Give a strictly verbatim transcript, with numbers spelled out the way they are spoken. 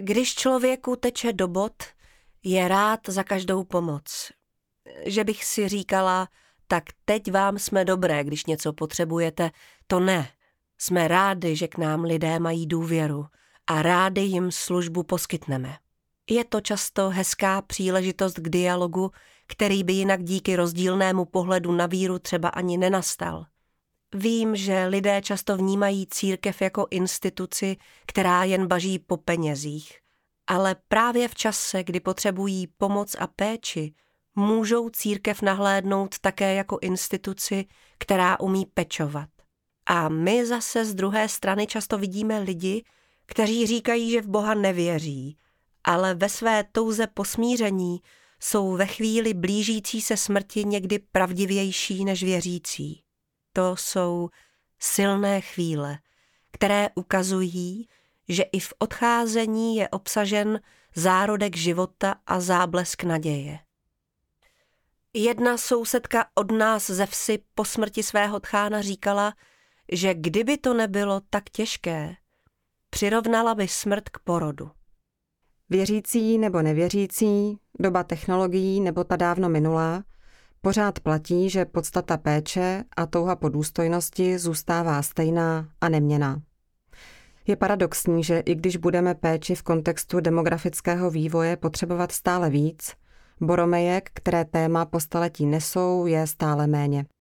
Když člověku teče do bod, je rád za každou pomoc. Že bych si říkala, tak teď vám jsme dobré, když něco potřebujete, to ne. Jsme rádi, že k nám lidé mají důvěru a rádi jim službu poskytneme. Je to často hezká příležitost k dialogu, který by jinak díky rozdílnému pohledu na víru třeba ani nenastal. Vím, že lidé často vnímají církev jako instituci, která jen baží po penězích. Ale právě v čase, kdy potřebují pomoc a péči, můžou církev nahlédnout také jako instituci, která umí pečovat. A my zase z druhé strany často vidíme lidi, kteří říkají, že v Boha nevěří, ale ve své touze po smíření jsou ve chvíli blížící se smrti někdy pravdivější než věřící. To jsou silné chvíle, které ukazují, že i v odcházení je obsažen zárodek života a záblesk naděje. Jedna sousedka od nás ze vsi po smrti svého tchána říkala, že kdyby to nebylo tak těžké, přirovnala by smrt k porodu. Věřící nebo nevěřící, doba technologií nebo ta dávno minulá, pořád platí, že podstata péče a touha po důstojnosti zůstává stejná a neměnná. Je paradoxní, že i když budeme péči v kontextu demografického vývoje potřebovat stále víc, boromejek, které téma po staletí nesou, je stále méně.